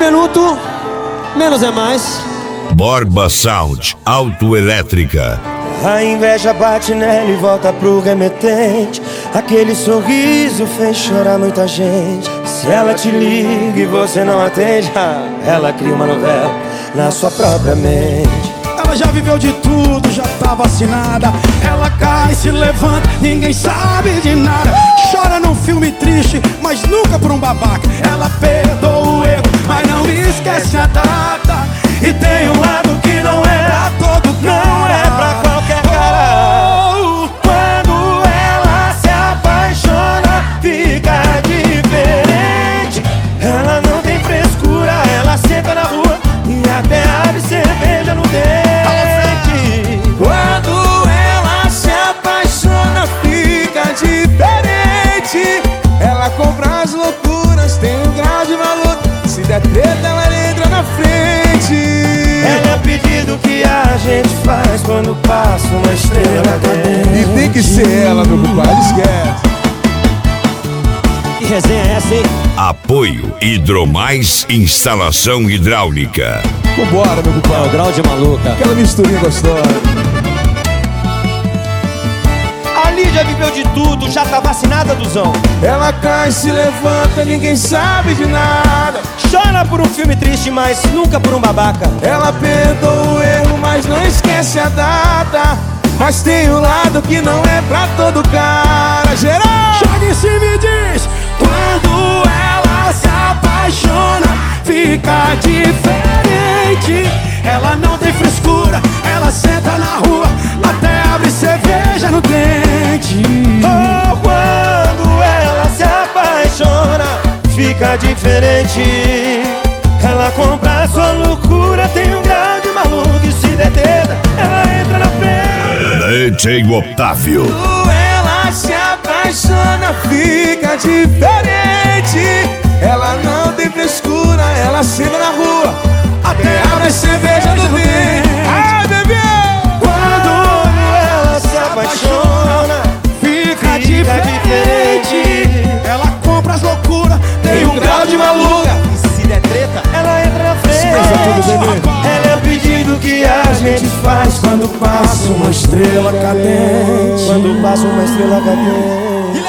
minuto, menos é mais. Borba Sound, autoelétrica. A inveja bate nela e volta pro remetente. Aquele sorriso fez chorar muita gente. Se ela te liga e você não atende, ela cria uma novela na sua própria mente. Ela já viveu de tudo, já tá vacinada. Ela cai, se levanta, ninguém sabe de nada. Chora num filme triste, mas nunca por um babaca. Ela perdoa o erro, mas não esquece a data. E tem um lado que não é pra todo cara, não é pra qualquer cara. Quando ela se apaixona, fica diferente. Ela não tem frescura, ela senta na rua e até abre cerveja no dente. Quando ela se apaixona, fica diferente. Ela compra as loucuras, tem um grau de valor. Se der treta, ela entra na frente. Ela é o pedido que a gente faz quando passa uma estrela cadente. E tem que ser ela, meu compadre, esquece. Que resenha é essa, hein? Apoio Hidromais Instalação Hidráulica. Vambora, meu É o compadre. grau de maluca. Aquela misturinha gostosa. A Lídia viveu de tudo, já tá vacinada, Duzão. Ela cai, se levanta, ninguém sabe de nada. Chora por um filme triste, mas nunca por um babaca. Ela perdoa o erro, mas não esquece a data. Mas tem um lado que não é pra todo cara. Geral! Joga em cima e diz: quando ela se apaixona, fica diferente. Ela não tem frescura, ela senta na rua, até abre cerveja no dente. Oh, quando ela se apaixona, fica diferente. Ela compra a sua loucura, tem um grau de maluco. E se der treta, ela entra na frente. DJ Otávio. Quando ela se apaixona, fica diferente. Ela não tem frescura, ela senta na rua, até abre cerveja no dente. Ai, bebê! Quando ela se apaixona, Fica diferente. Ela compra as loucuras, tem um grau de maluca. e se der treta, ela entra na frente. Ela é o pedido que a gente faz quando passa uma estrela cadente. Quando passa uma estrela cadente.